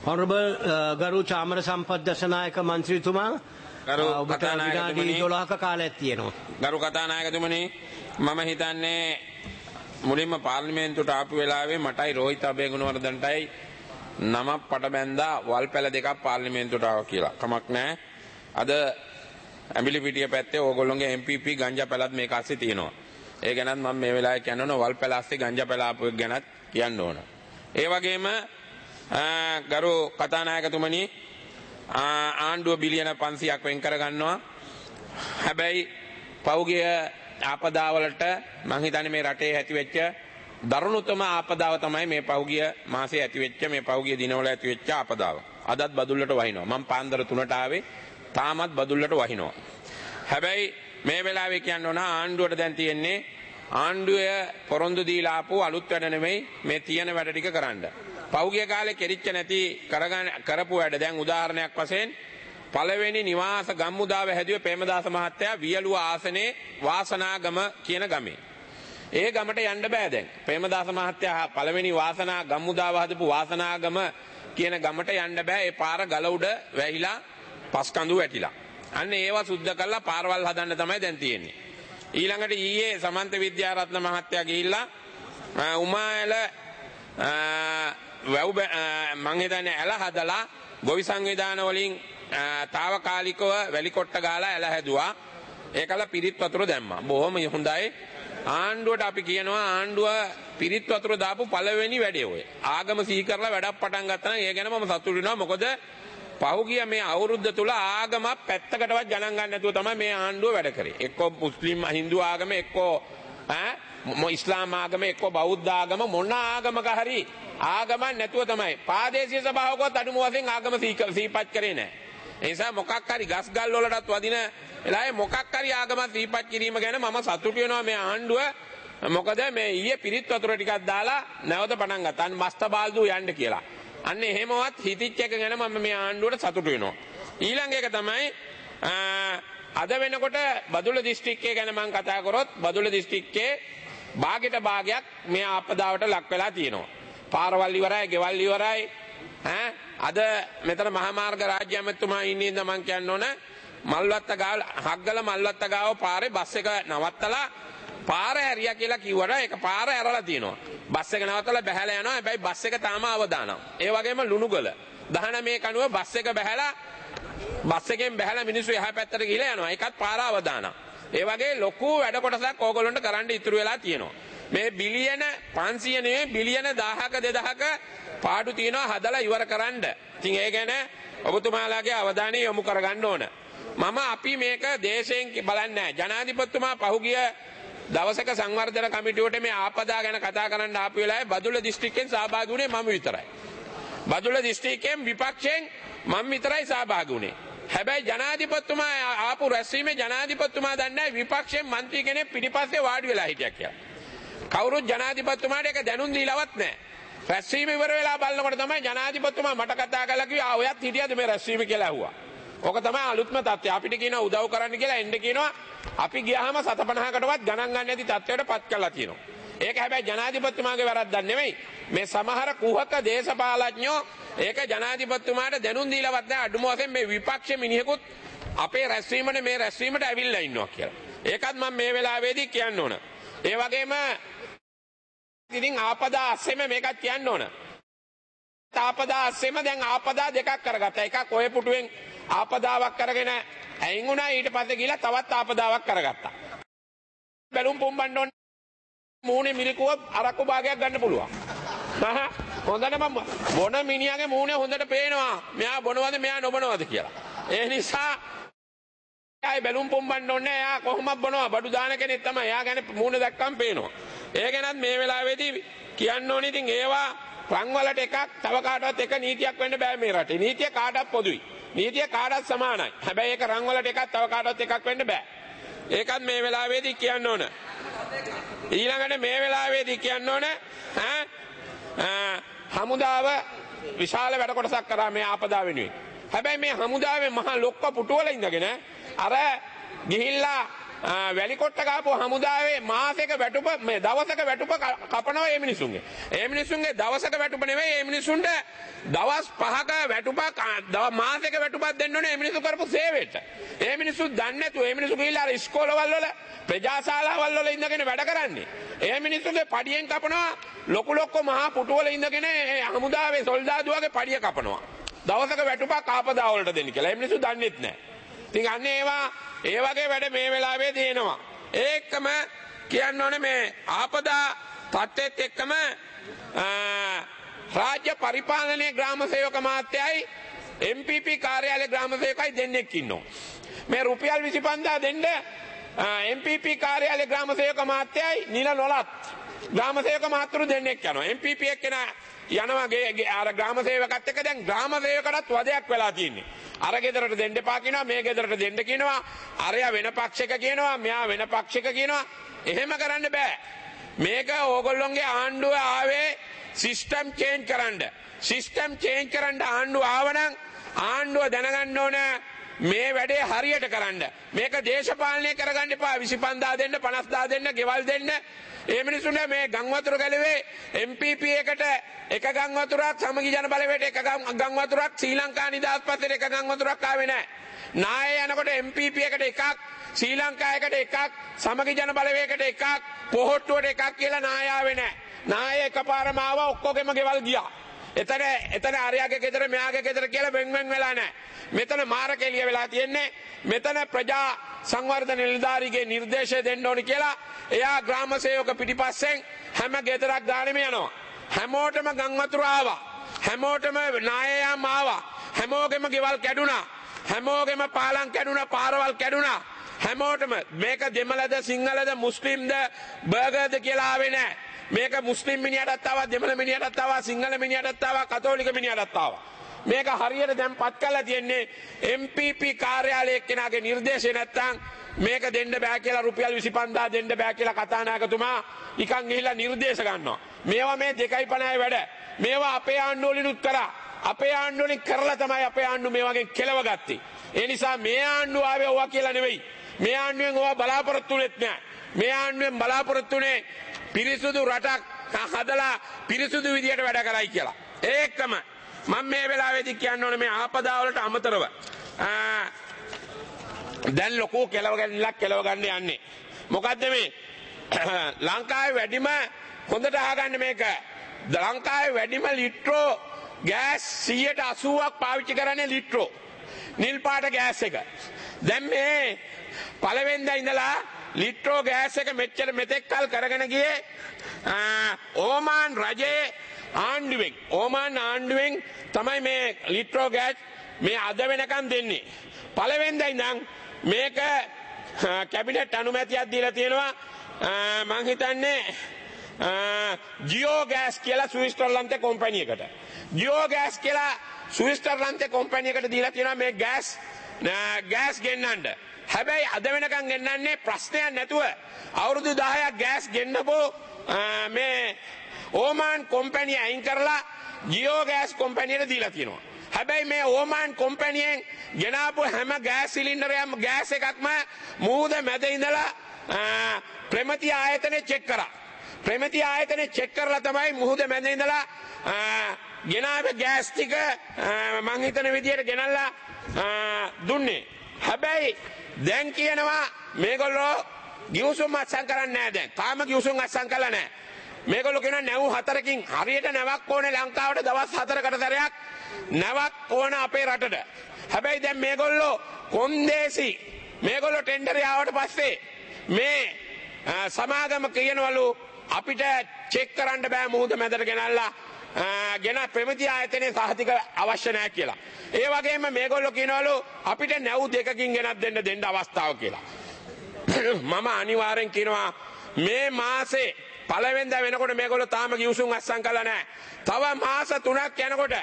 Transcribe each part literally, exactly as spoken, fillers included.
Honorable uh, Garu Chamara Sampath Dasanayaka මන්ත්‍රීතුමා ගරු ඔබට කතානායකතුමනි විනාඩි දොළහක කාලයක් තියෙනවා. ගරු කතානායකතුමනි මම හිතන්නේ මුලින්ම පාර්ලිමේන්තුවට ආපු වෙලාවේ මටයි රෝහිත අබේගුණවර්ධනටයි නම පට බැඳා වල්පැල දෙකක් පාර්ලිමේන්තුවට ආවා කියලා. කමක් නැහැ. අද ඇඹිලිපිටිය පැත්තේ ඕගොල්ලෝගේ එම් පී පී ගංජා පැලත් මේක ASCII තියෙනවා. ඒ ගැනත් මම මේ වෙලාවේ කියන්න ඕන වල්පැල ASCII ගංජා පැල ආපු එක ගැනත් කියන්න ඕන. ඒ වගේම ගරු කතානායකතුමනි ආණ්ඩුව බිලියන පන්සියයක් වෙන් කර ගන්නවා. හැබැයි පෞගිය ආපදාවලට මං හිතන්නේ මේ රටේ ඇතිවෙච්ච දරුණුතම ආපදාව තමයි මේ පෞගිය මාසේ ඇතිවෙච්ච මේ පෞගිය දිනවල ඇතිවෙච්ච ආපදාව. අදත් බදුල්ලට වහිනවා. මං පාන්දර තුනට ආවේ තාමත් බදුල්ලට වහිනවා. හැබැයි මේ වෙලාවේ කියන්න ඕන ආණ්ඩුවට දැන් තියෙන්නේ ආණ්ඩුවේ පොරොන්දු දීලා ආපු අලුත් වැඩ නෙමෙයි මේ තියෙන වැඩ ටික කරන්න. පෞගිය කාලේ කෙරිච්ච නැති කරගන්න කරපු වැඩ දැන් උදාහරණයක් වශයෙන් පළවෙනි නිවාස ගම්මුදාව හැදුවේ ප්‍රේමදාස මහත්තයා වියලුව ආසනේ වාසනාගම කියන ගමේ. ඒ ගමට යන්න බෑ දැන්. ප්‍රේමදාස මහත්තයා පළවෙනි වාසනා ගම්මුදාව හදපු වාසනාගම කියන ගමට යන්න බෑ. ඒ පාර ගල උඩ වැහිලා පස්කඳු වැටිලා. අන්න ඒවා සුද්ධ කරලා පාරවල් හදන්න තමයි දැන් තියෙන්නේ. ඊළඟට ඊයේ සමන්ත විද්‍යාරත්න මහත්තයා ගිහිල්ලා උමාඇල වැව් මං හිතන්නේ ඇල හදලා ගොවි සංවිධාන වලින් තාවකාලිකව වැලිකොට්ට ගාලා ඇල හැදුවා. ඒකල පිරිත් වතුර දැම්මා. බොහොම හොඳයි. ආණ්ඩුවට අපි කියනවා ආණ්ඩුව පිරිත් වතුර දාපු පළවෙනි වැඩේ ඔය. ආගම සිහි කරලා වැඩක් පටන් ගත්තා නම් ඒ ගැන මම සතුටු වෙනවා. මොකද පහුගිය මේ අවුරුද්ද තුල ආගම පැත්තකටවත් ගණන් ගන්න නැතුව තමයි මේ ආණ්ඩුව වැඩ කරේ. එක්කෝ මුස්ලිම් හින්දු ආගම එක්කෝ ඈ ඉස්ලාම් ආගම එක්කෝ බෞද්ධ ආගම මොන ආගමක හරි ආගමක් නැතුව තමයි. ප්‍රාදේශීය සභාවකවත් අඩුම වශයෙන් ආගම සිහිපත් කරේ නැහැ. ඒ නිසා මොකක් හරි ගස් ගල් වලටත් වදින වෙලාවේ මොකක් හරි ආගම සිහිපත් කිරීම ගැන මම සතුටු වෙනවා මේ ආණ්ඩුව. මොකද මේ ඊයේ පිරිත් වතුර ටිකක් දාලා නැවත පටන් ගත්තා. අන්න මස්ත බාල්දු යන්න කියලා. අන්න එහෙමවත් හිතිච්ච එක ගැන මම මේ ආණ්ඩුවට සතුටු වෙනවා. ඊළඟ එක තමයි අද වෙනකොට බදුල්ල දිස්ත්‍රික්කය ගැන මම කතා කරොත් බදුල්ල දිස්ත්‍රික්කයේ භාගයට භාගයක් මේ ආපදාවට ලක් වෙලා තියෙනවා. පාරවල් ඉවරයි, ගෙවල් ඉවරයි. ඈ අද මෙතන මහා මාර්ග රාජ්‍ය ඇමතුමා ඉන්නේ ඉඳ මම කියන්න ඕන මල්වත්ත ගාව හග්ගල මල්වත්ත ගාව පාරේ බස් එක නවත්තලා පාර හැරියා කියලා කිව්වට ඒක පාර ඇරලා තියෙනවා. බස් එක නවත්තලා බැහැලා යනවා. හැබැයි බස් එක තාම අවදානම්. ඒ වගේම ලුණුගල දහනමේ කණුව බස් එක බැහැලා බස් එකෙන් බැහැලා මිනිස්සු එහා පැත්තට ගිහලා යනවා. ඒකත් පාර අවදානම්. ඒ වගේ ලොකු වැඩ කොටසක් ඕගොල්ලන්ට කරන්න ඉතුරු වෙලා තියෙනවා. මේ බිලියන පන්සිය නෙවෙයි බිලියන දහයක දෙදහයක පාඩු තියෙනවා හදලා ඉවර කරන්න. ඉතින් ඒ ගැන ඔබතුමාලාගේ අවධානය යොමු කරගන්න ඕන. මම අපි මේක දේශයෙන් බලන්නේ නැහැ. ජනාධිපතිතුමා පහුගිය දවසක සංවර්ධන කමිටුවට මේ ආපදා ගැන කතා කරන්න ආපු වෙලාවේ බදුල්ල දිස්ත්‍රික්කෙන් සහභාගී වුණේ මම විතරයි. බදුල්ල දිස්ත්‍රික්කයෙන් විපක්ෂයෙන් මම විතරයි සහභාගී වුණේ. හැබැයි ජනාධිපතිතුමා ආපු රැස්වීමේ ජනාධිපතිතුමා දන්නේ විපක්ෂයෙන් മന്ത്രി කෙනෙක් පිටිපස්සේ වාඩි වෙලා හිටියා කියලා. කවුරුත් ජනාධිපතිතුමාට ඒක දැනුම් දීලවත් නැහැ. රැස්වීම ඉවර වෙලා බලනකොට තමයි ජනාධිපතිතුමා මට කතා කරලා කිව්වා ආ ඔයත් හිටියද මේ රැස්වීම කියලා ඇහුවා. ඕක තමයි අලුත්ම තත්ත්වය. අපිට කියනවා උදව් කරන්න කියලා එන්න කියනවා. අපි ගියාම සත පනහකටවත් ගණන් ගන්න නැති තත්ත්වයට පත් කරලා තියෙනවා. ඒක හැබැයි ජනාධිපතිතුමාගේ වැරද්දක් නෙමෙයි. මේ සමහර කුහක දේශපාලඥයෝ ඒක ජනාධිපතිතුමාට දැනුම් දීලවත් නැහැ. අඩුම වශයෙන් මේ විපක්ෂ මිනිහෙකුත් අපේ රැස්වීමනේ මේ රැස්වීමට ඇවිල්ලා ඉන්නවා කියලා. ඒකත් මම මේ වෙලාවේදී කියන්න ඕන. ඒ වගේම ඉතින් ආපදා අස්සෙම මේකත් කියන්න ඕන. ආපදා අස්සෙම දැන් ආපදා දෙකක් කරගත්තා. එකක් ඔය පුටුවෙන් ආපදාවක් කරගෙන ඇයින් උනා ඊට පස්සේ ගිහලා තවත් ආපදාවක් කරගත්තා. බැලුම් පොම්බන්න ඕන මූණේ මිරිකුව අරක්කු භාගයක් ගන්න පුළුවන්. හහ හොඳට මම බොන මිනිහාගේ මූණේ හොඳට පේනවා. මෙයා බොනවද මෙයා නොබොනවද කියලා. ඒ නිසා ආයි බැලුම් පොම්බන්න ඕනේ. එයා කොහොමද බොනවා? බඩු දාන කෙනෙක් තමයි. එයා ගැන මූණ දැක්කම පේනවා. ඒ ගැනත් මේ වෙලාවේදී කියන්න ඕනේ. ඉතින් ඒවා රන් වලට එකක් තව කාටවත් එක නීතියක් වෙන්න බෑ මේ රටේ. නීතිය කාටවත් පොදුයි. නීතිය කාටවත් සමානයි. හැබැයි ඒක රන් වලට එකක් තව කාටවත් එකක් වෙන්න බෑ. ඒකත් මේ වෙලාවේදී කියන්න ඕන. ඊළඟට මේ වෙලාවේදී කියන්න ඕන ඈ හමුදාව විශාල වැඩ කොටසක් කරා මේ ආපදා වෙනුවෙන්. හැබැයි මේ හමුදාවේ මහා ලොක්ක පුටුවල ඉඳගෙන අර ගිහිල්ලා වැලිකොට්ට ගාපු හමුදාවේ මාසෙක වැටුප මේ දවසක වැටුප කපනවා මේ මිනිසුන්ගේ. ඒ මිනිසුන්ගේ දවසක වැටුප නෙවෙයි මේ මිනිසුන්ට දවස් පහක වැටුපක් මාසෙක වැටුපක් දෙන්න ඕනේ මේ මිනිසු කරපු සේවයට. ඒ මිනිස්සු දන්නේ නැතුව මේ මිනිස්සු ගිහිල්ලා අර ඉස්කෝලවල වල ප්‍රජාශාලාවල් වල ඉඳගෙන වැඩ කරන්නේ. ඒ මිනිස්සුගේ පඩියෙන් කපනවා ලොකු ලොක්ක මහා පුටුවල ඉඳගෙන හමුදාවේ සොල්දාදුවගේ පඩිය කපනවා. දවසක වැටුපක් ආපදා වලට දෙන්න කියලා. ඒ මිනිස්සු දන්නේත් නැහැ. ඉතින් අන්න ඒවා ඒ වගේ වැඩ මේ වෙලාවේ දෙනවා. ඒකම කියන්න ඕනේ මේ ආපදා තත්ත්වෙත් එක්කම රාජ්‍ය පරිපාලනයේ ග්‍රාම සේවක මාත්‍යයි එම් පී පී කාර්යාලයේ ග්‍රාම සේවකයි දෙන්නෙක් ඉන්නවා. මේ රුපියල් විසිපන්දාහක් දෙන්න එම් පී පී කාර්යාලයේ ග්‍රාම සේවක මාත්‍යයි නිල නොලත් ග්‍රාම සේවක මාත්‍රු දෙන්නෙක් යනවා. එම් පී පී එක්කෙනා යනවා අර ග්‍රාම සේවකත් එක්ක දැන් ග්‍රාම සේවකටත් වදයක් වෙලා තියෙන්නේ. අර ගෙදරට දෙන්න එපා කියනවා මේ ගෙදරට දෙන්න කියනවා අරයා වෙන පක්ෂයක කියනවා මෙයා වෙන පක්ෂයක කියනවා. එහෙම කරන්න බෑ. මේක ඕගොල්ලොන්ගේ ආණ්ඩුව ආවේ සිස්ටම් චේන්ජ් කරන්න. සිස්ටම් චේන්ජ් කරන්න ආණ්ඩුව ආවනම් ආණ්ඩුව දැනගන්න ඕන මේ වැඩේ හරියට කරන්න. මේක දේශපාලනය කරගන්න එපා. විසිපන්දාහක් දෙන්න පනස්දාහක් දෙන්න ගෙවල් දෙන්න. ඒ මිනිසුන්ට මේ ගම් වතුර ගැලුවේ එම් පී පී එකට එක ගම් වතුරක් සමගි ජන බලවේට එක ගම් වතුරක් ශ්‍රී ලංකා නිදහස් පස්සේ එක ගම් වතුරක් ආවේ නැහැ. නාය යනකොට එම් පී පී එකට එකක් ශ්‍රී ලංකායකට එකක් සමගි ජන බලවේගයකට එකක් පොහොට්ටුවට එකක් කියලා නාය ආවේ නැහැ. නාය එකපාරම ආවා ඔක්කොගෙම ගෙවල් ගියා. එතන එතන ආර්යගේ ගෙදර මෙයාගේ ගෙදර කියලා වෙන් වෙන් වෙලා නැහැ. මෙතන මාර කෙලිය වෙලා තියෙන්නේ. මෙතන ප්‍රජා සංවර්ධන නිලධාරිගේ නිර්දේශය දෙන්න ඕනි කියලා එයා ග්‍රාම සේවක පිටිපස්සෙන් හැම ගෙදරක් ගානෙම යනවා. හැමෝටම ගම් වතුර ආවා. හැමෝටම නායයම් ආවා. හැමෝගෙම ගෙවල් කැඩුනා. හැමෝගෙම පාලම් කැඩුනා, පාරවල් කැඩුනා. හැමෝටම මේක දෙමළද සිංහලද මුස්ලිම්ද බර්ගර්ද කියලා ආවේ නැහැ. මේක මුස්ලිම් මිනිහටත් ආවා, දෙමළ මිනිහටත් ආවා, සිංහල මිනිහටත් ආවා, කතෝලික මිනිහටත් ආවා. මේක හරියට දැන් පත් කරලා තියෙන්නේ එම් පී පී කාර්යාලයේ කෙනාගේ නිර්දේශය නැත්තම් මේක දෙන්න බෑ කියලා රුපියල් විසිපන්දාහක් දෙන්න බෑ කියලා කතානායකතුමා නිකන් ගිහිල්ලා නිර්දේශ ගන්නවා. මේවා මේ දෙකයි පනහයි වැඩ. මේවා අපේ ආණ්ඩුවලිනුත් කරා. අපේ ආණ්ඩුවලින් කරලා තමයි අපේ ආණ්ඩුව මේ වගේ කෙලව ගත්තේ. ඒ නිසා මේ ආණ්ඩුව ආවේ ඕවා කියලා නෙවෙයි. මේ ආණ්ඩුවෙන් ඕවා බලාපොරොත්තු වෙන්නේ නැහැ. මේ ආණ්ඩුවෙන් බලාපොරොත්තු වෙන්නේ පිරිසුදු රටක් හදලා පිරිසුදු විදියට වැඩ කරයි කියලා. ඒකම මම මේ වෙලාවේදී කියන්න ඕනේ මේ ආපදා වලට අමතරව දැන් ලොකු කෙලව ගැනීමක් කෙලව ගන්න යන්නේ. මොකද්ද මේ ලංකාවේ වැඩිම හොඳට අහගන්න මේක. ලංකාවේ වැඩිම ලිට්‍රෝ ගෑස් සියයට අසූවක් පාවිච්චි කරන්නේ ලිට්‍රෝ. නිල් පාට ගෑස් එක. දැන් මේ පළවෙනිදා ඉඳලා ලිට්‍රෝ ගෑස් එක මෙච්චර මෙතෙක් කල් කරගෙන ගියේ ඕමාන් රජයේ ආණ්ඩුවෙන් ඕමාන් ආණ්ඩුවෙන් තමයි මේ ලිට්‍රෝ ගෑස් මේ අද වෙනකන් දෙන්නේ. පළවෙනිදා ඉඳන් මේක කැබිනට් අනුමැතියක් දීලා තියෙනවා. මං හිතන්නේ ජියෝ ගෑස් කියලා ස්විට්සර්ලන්තේ කම්පැනි එකට. ජියෝ ගෑස් කියලා ස්විට්සර්ලන්තේ කම්පැනි එකට දීලා තියෙනවා මේ ගෑස් ගෑස් ගෙන්නන්න. හැබැයි අද වෙනකන් ගෙන්නන්නේ ප්‍රශ්නයක් නැතුව අවුරුදු දහයක් ගෑස් ගෙන්නපෝ මේ ඕමාන් කම්පැනි අයින් කරලා ජියෝ ගෑස් කම්පැනියට දීලා තියෙනවා. හැබැයි මේ ඕමාන් කම්පැනියෙන් ගෙනාපු හැම ගෑස් සිලින්ඩරයක්ම ගෑස් එකක්ම මූද මැද ඉඳලා ප්‍රමිති ආයතනයේ චෙක් කරා. ප්‍රමිති ආයතනයේ චෙක් කරලා තමයි මුහුද මැද ඉඳලා ගෙනාවේ ගෑස් ටික මං හිතන විදියට ගෙනල්ලා දුන්නේ. හැබැයි දැන් කියනවා මේගොල්ලෝ ගිවිසුම් අත්සන් කරන්නේ නැහැ දැන්. තාම ගිවිසුම් අත්සන් කළා නැහැ. මේගොල්ලෝ කියනවා නැව් හතරකින් හරියට නැවක් ඕනේ ලංකාවට දවස් හතරකට සැරයක් නැවක් ඕන අපේ රටට. හැබැයි දැන් මේගොල්ලෝ කොන්දේසි මේගොල්ලෝ ටෙන්ඩර් ආවට පස්සේ මේ සමාගම කියනවලු අපිට චෙක් කරන්න බෑ මුහුද මැදට ගෙනල්ලා ගෙන ප්‍රමිති ආයතනයේ සහතික අවශ්‍ය නැහැ කියලා. ඒ වගේම මේගොල්ලෝ කියනවලු අපිට නැව් දෙකකින් ගෙනත් දෙන්න දෙන්න අවස්ථාව කියලා. මම අනිවාර්යෙන් කියනවා මේ මාසේ පළවෙනිදා වෙනකොට මේගොල්ලෝ තාම ගිවිසුම් අත්සන් කළා නැහැ. තව මාස තුනක් යනකොට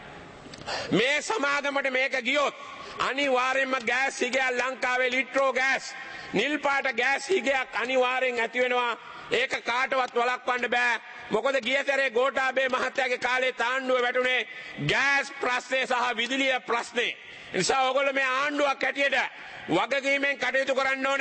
මේ සමාගමට මේක ගියොත් අනිවාර්යෙන්ම ගෑස් හිගයක් ලංකාවේ ලිට්‍රෝ ගෑස් නිල් පාට ගෑස් හිගයක් අනිවාර්යෙන් ඇති වෙනවා. ඒක කාටවත් වළක්වන්න බෑ. මොකද ගිය සැරේ ගෝඨාභය මහත්තයාගේ කාලේ තාණ්ඩුව වැටුනේ ගෑස් ප්‍රශ්නේ සහ විදුලිය ප්‍රශ්නේ. නිසා ඔයගොල්ලෝ මේ ආණ්ඩුවක් හැටියට වගකීමෙන් කටයුතු කරන්න ඕන.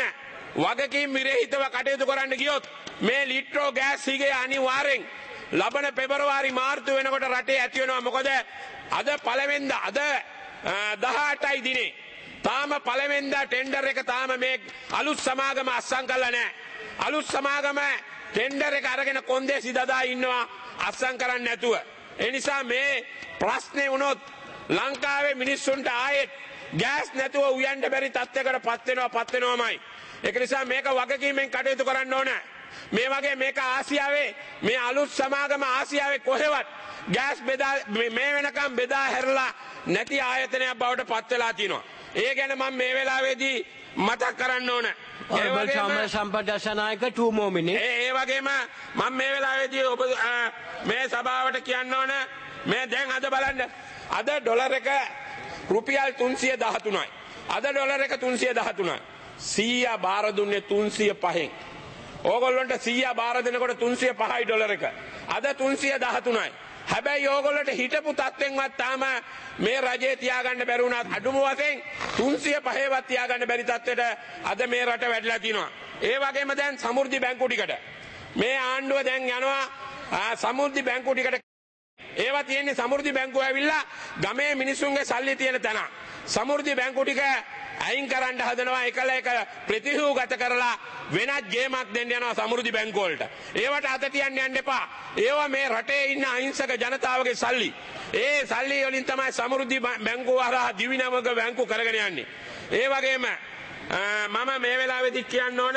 වගකීම් විරහිතව කටයුතු කරන්න ගියොත් මේ ලිට්‍රෝ ගෑස් හිගේ අනිවාර්යෙන් ලබන පෙබරවාරි මාර්තු වෙනකොට රටේ ඇති වෙනවා. මොකද අද පළවෙනිදා අද දහඅටයි දිනේ තාම පළවෙනිදා ටෙන්ඩර් එක තාම මේ අලුත් සමාගම අත්සන් කරලා නැහැ. අලුත් සමාගම ටෙන්ඩර් එක අරගෙන කොන්දේසි දදා ඉන්නවා අත්සන් කරන්නේ නැතුව. ඒ නිසා මේ ප්‍රශ්නේ වුණොත් ලංකාවේ මිනිස්සුන්ට ආයෙත් ගෑස් නැතුව උයන්ඩ බැරි තත්ත්වයකට පත් වෙනවා පත් වෙනවමයි. ඒක නිසා මේක වගකීමෙන් කටයුතු කරන්න ඕන. මේ වගේ මේක ආසියාවේ මේ අලුත් සමාගම ආසියාවේ කොහෙවත් ගෑස් බෙදා මේ වෙනකම් බෙදා හැරලා නැති ආයතනයක් බවට පත් වෙලා තියෙනවා. ඒ ගැන මම මේ වෙලාවේදී මතක් කරන්න ඕන. Honorable Chamara Sampath Dassanayake, two more minutes. ඒ වගේම මම මේ වෙලාවේදී ඔබ මේ සභාවට කියන්න ඕන මේ දැන් අද බලන්න අද ඩොලර් එක රුපියල් තුන්සිය දහතුනයි. අද ඩොලර් එක තුන්සිය දහතුනයි. සීයා බාර දුන්නේ තුන්සිය පහෙන්. ඕගොල්ලන්ට සීයා බාර දෙනකොට තුන්සිය පහයි ඩොලර් එක. අද තුන්සිය දහතුනයි. හැබැයි ඕගොල්ලන්ට හිටපු තත්ත්වෙන්වත් තාම මේ රජේ තියාගන්න බැරි වුණත් අඩුම වශයෙන් තුන්සිය පහේවත් තියාගන්න බැරි තත්ත්වයට අද මේ රට වැටලා තිනවා. ඒ වගේම දැන් සමෘද්ධි බැංකුව ටිකට මේ ආණ්ඩුව දැන් යනවා සමෘද්ධි බැංකුව ටිකට. ඒවා තියෙන්නේ සමෘද්ධි බැංකුව ඇවිල්ලා ගමේ මිනිසුන්ගේ සල්ලි තියෙන තැන. සමෘද්ධි බැංකුව ටික අයින් කරන්න හදනවා එකල එක ප්‍රතිහූගත කරලා වෙනත් ගේමක් දෙන්න යනවා සමෘද්ධි බැංකුව වලට. ඒවට අත තියන්න යන්න එපා. ඒවා මේ රටේ ඉන්න අහිංසක ජනතාවගේ සල්ලි. ඒ සල්ලි වලින් තමයි සමෘද්ධි බැංකුව හරහා දිවිනමක බැංකුව කරගෙන යන්නේ. ඒ වගේම මම මේ වෙලාවේදී කියන්න ඕන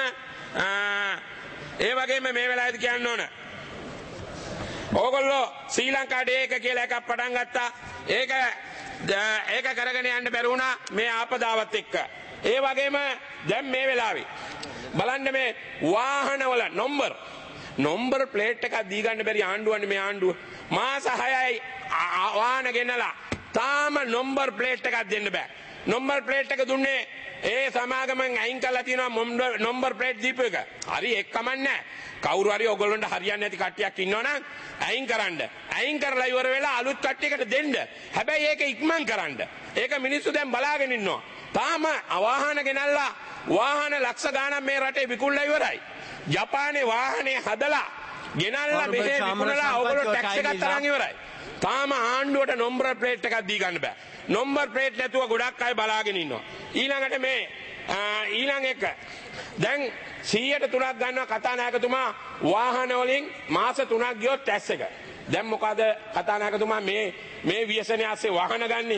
ඒ වගේම මේ වෙලාවේදී කියන්න ඕන ඕගොල්ලෝ ශ්‍රී ලංකා ඩේ එක කියලා එකක් පටන් ගත්තා. ඒක ඒක කරගෙන යන්න බැරි වුණා මේ ආපදාවත් එක්ක. ඒ වගේම දැන් මේ වෙලාවේ බලන්න මේ වාහනවල නම්බර් නම්බර් ප්ලේට් එකක් දී ගන්න බැරි ආණ්ඩුවන්නේ මේ ආණ්ඩුව. මාස හයයි වාහන ගෙනලා තාම නම්බර් ප්ලේට් එකක් දෙන්න බෑ. නම්බර් ප්ලේට් එක දුන්නේ ඒ සමාගමෙන් අයින් කරලා තියෙනවා නම්බර් ප්ලේට් දීපු එක. හරි ඒක කමන්නේ. කවුරු හරි ඔයගොල්ලන්ට හරියන්නේ නැති කට්ටියක් ඉන්නවනම් අයින් කරන්න. අයින් කරලා ඉවර වෙලා අලුත් කට්ටියකට දෙන්න. හැබැයි ඒක ඉක්මන් කරන්න. ඒක මිනිස්සු දැන් බලාගෙන ඉන්නවා. තාම වාහන ගෙනල්ලා වාහන ලක්ෂ ගාණක් මේ රටේ විකුණලා ඉවරයි. ජපානයේ වාහනේ හදලා ගෙනල්ලා මෙහෙ විකුණලා ඔයගොල්ලෝ ටැක්ස් එකක් තරන් ඉවරයි. තාම ආණ්ඩුවට නම්බර් ප්ලේට් එකක් දී ගන්න බෑ. නම්බර් ප්ලේට් නැතුව ගොඩක් අය බලාගෙන ඉන්නවා. ඊළඟට මේ ඊළඟ එක දැන් සීයට තුනක් ගන්නවා කතානායකතුමා වාහන වලින් මාස තුනක් ගියොත් ටැක්ස් එක. දැන් මොකද කතානායකතුමා මේ මේ ව්‍යසනය ASCII වාහන ගන්නේ?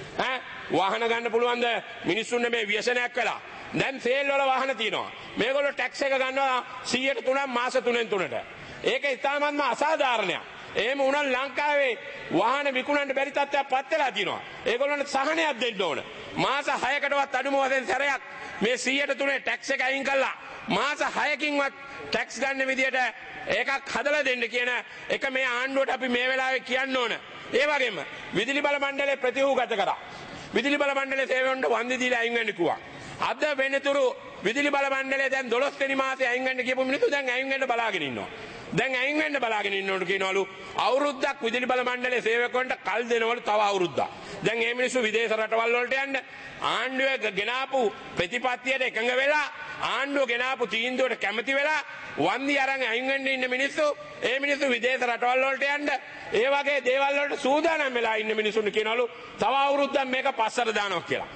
ඈ වාහන ගන්න පුළුවන්ද මිනිස්සුන්ට මේ ව්‍යසනයක් කළා? දැන් සේල් වල වාහන තියෙනවා. මේගොල්ලෝ ටැක්ස් එක ගන්නවා සීයට තුනක් මාස තුනෙන් තුනට. ඒක ඉතාමත්ම අසාධාරණයක්. එහෙම වුණා ලංකාවේ වාහන විකුණන්න බැරි තත්ත්වයක් පත් වෙලා තියෙනවා. ඒගොල්ලන්ට සහනයක් දෙන්න ඕන. මාස හයකටවත් අඩුම වශයෙන් සැරයක් මේ සීයට තුනේ ටැක්ස් එක අයින් කළා මාස හයකින්වත් ටැක්ස් ගන්න විදියට ඒකක් හදලා දෙන්න කියන එක මේ ආණ්ඩුවට අපි මේ වෙලාවේ කියන්න ඕන. ඒ වගේම විදුලි බල මණ්ඩලය ප්‍රතිහූගත කරා. විදුලි බල මණ්ඩලයේ සේවවලට වන්දි දීලා අයින් වෙන්න කිව්වා. අද වෙනතුරු විදුලි බල මණ්ඩලය දැන් දොළොස් වෙනි මාසේ අයින් වෙන්න කියපු මිනිස්සු දැන් අයින් වෙන්න බලාගෙන ඉන්නවා. දැන් අයින් වෙන්න බලාගෙන ඉන්නවලු කියනවලු අවුරුද්දක් විදුලි බල මණ්ඩලයේ සේවකයන්ට කල් දෙනවලු තව අවුරුද්දක්. දැන් මේ මිනිස්සු විදේශ රටවල් වලට යන්න ආණ්ඩුවේ ගෙනාපු ප්‍රතිපත්තියට එකඟ වෙලා ආණ්ඩුව ගෙනාපු තීන්දුවට කැමති වෙලා වන්දි අරන් අයින් වෙන්න ඉන්න මිනිස්සු ඒ මිනිස්සු විදේශ රටවල් වලට යන්න ඒ වගේ දේවල් වලට සූදානම් වෙලා ඉන්න මිනිස්සුන්ට කියනවලු තව අවුරුද්දක් මේක පස්සට දානවා කියලා.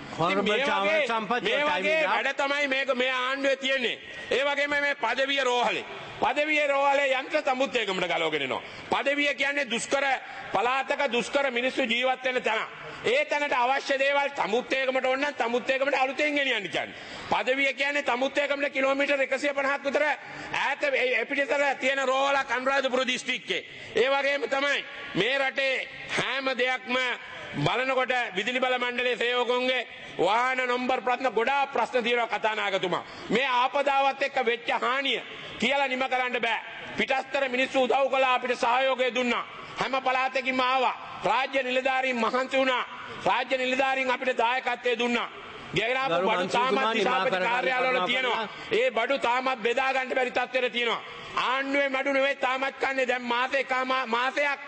මේ වගේ වැඩ තමයි මේක මේ ආණ්ඩුවේ තියෙන්නේ. ඒ වගේම මේ පදවිය රෝහලේ පදවිය රෝහලේ යන්ත්‍ර සමුද්දේකමට ගලවගෙන එනවා. පදවිය කියන්නේ දුෂ්කර පළාතක දුෂ්කර මිනිස්සු ජීවත් වෙන තැන. ඒ තැනට අවශ්‍ය දේවල් සමුද්දේකමට ඕන නම් සමුද්දේකමට අලුතෙන් ගෙනියන්න කියන්නේ. පදවිය කියන්නේ සමුද්දේකමට කිලෝමීටර් එකසිය පනහක් විතර ඈත එපිටතර තියෙන රෝහලක් අනුරාධපුර දිස්ත්‍රික්කේ. ඒ වගේම තමයි මේ රටේ හැම දෙයක්ම බලනකොට විදුලි බල මණ්ඩලයේ සේවකුන්ගේ වාහන නම්බර් ප්‍රශ්න ගොඩාක් ප්‍රශ්න තියෙනවා කතානායකතුමා. මේ ආපදාවත් එක්ක වෙච්ච හානිය කියලා නිම කරන්න බෑ. පිටස්තර මිනිස්සු උදව් කළා අපිට සහයෝගය දුන්නා. හැම පළාතකින්ම ආවා. රාජ්‍ය නිලධාරීන් මහන්සි වුණා. රාජ්‍ය නිලධාරීන් අපිට දායකත්වයේ දුන්නා. ගෙනාපු බඩු තාමත් දිසාපති කාර්යාලවල තියෙනවා. ඒ බඩු තාමත් බෙදා ගන්න බැරි තත්ත්වෙට තියෙනවා. ආණ්ඩුවේ බඩු නෙවෙයි තාමත් කන්නේ දැන් මාසේ මාසයක්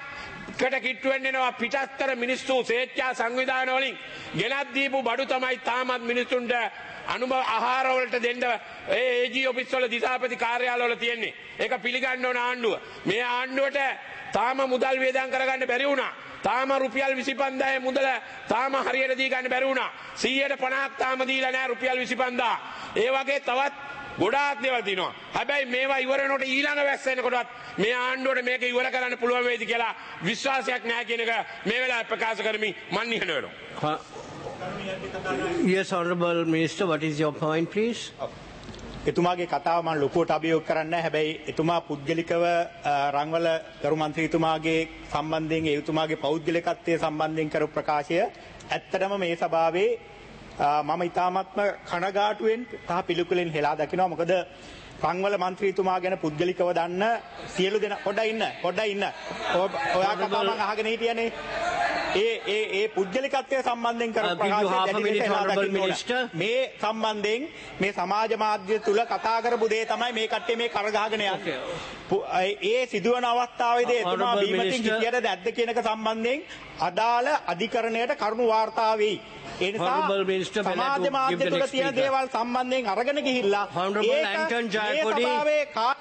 කට කිට්ටු වෙන්නවා පිටස්තර මිනිස්සු ස්වේච්ඡා සංවිධාන වලින් ගෙනත් දීපු බඩු තමයි තාමත් මිනිස්සුන්ට අනුභව ආහාර වලට දෙන්න ඒ ඒජී ඔෆිස් වල දිසාපති කාර්යාල වල තියෙන්නේ. ඒක පිළිගන්න ඕන ආණ්ඩුව. මේ ආණ්ඩුවට තාම මුදල් වේදම් කරගන්න බැරි වුණා. තාම රුපියල් විසිපන්දාය මුදල තාම හරියට දී ගන්න බැරි වුණා. සීයට පනහක් තාම දීලා නැහැ රුපියල් විසිපන්දා. ඒ වගේ තවත් ගොඩාක් දේවල් තියෙනවා. හැබැයි මේවා ඉවර වෙනකොට ඊළඟ වැස්ස එනකොටත් මේ ආණ්ඩුවට මේක ඉවර කරන්න පුළුවන් වේද කියලා විශ්වාසයක් නැහැ කියන එක මේ වෙලාවේ ප්‍රකාශ කරමින් මන් නිහඬ වෙනවා. Yes, Honorable Minister, what is your point, please? එතුමාගේ කතාව මම ලොකුවට අභියෝග කරන්නේ හැබැයි එතුමා පුද්ගලිකව රංවල ගරු මන්ත්‍රීතුමාගේ සම්බන්ධයෙන් ඒ එතුමාගේ පෞද්ගලිකත්වයේ සම්බන්ධයෙන් කරපු ප්‍රකාශය ඇත්තටම මේ සභාවේ මම ඉතාමත්ම කනගාටුවෙන් සහ පිළිකුලෙන් හෙලා දකිනවා. මොකද රංවල මන්ත්‍රීතුමා ගැන පුද්ගලිකව දන්න සියලු දෙනා පොඩ්ඩක් ඉන්න පොඩ්ඩක් ඉන්න ඔයා කතා මම අහගෙන හිටියනේ. ඒ ඒ ඒ පුද්ගලිකත්වය සම්බන්ධයෙන් කරපු ප්‍රකාශය මේ සම්බන්ධයෙන් මේ සමාජ මාධ්‍ය තුල කතා කරපු දේ තමයි මේ කට්ටිය මේ කරගහගෙන යන්නේ. ඒ සිදුවන අවස්ථාවේදී එතුමා බීමතින් හිටියද නැද්ද කියන එක සම්බන්ධයෙන් අදාළ අධිකරණයට කරුණු වාර්තා වෙයි. ඒ නිසා සමාජ මාධ්‍ය තුල තියෙන දේවල් සම්බන්ධයෙන් අරගෙන ගිහිල්ලා Honorable Anton Jayapodi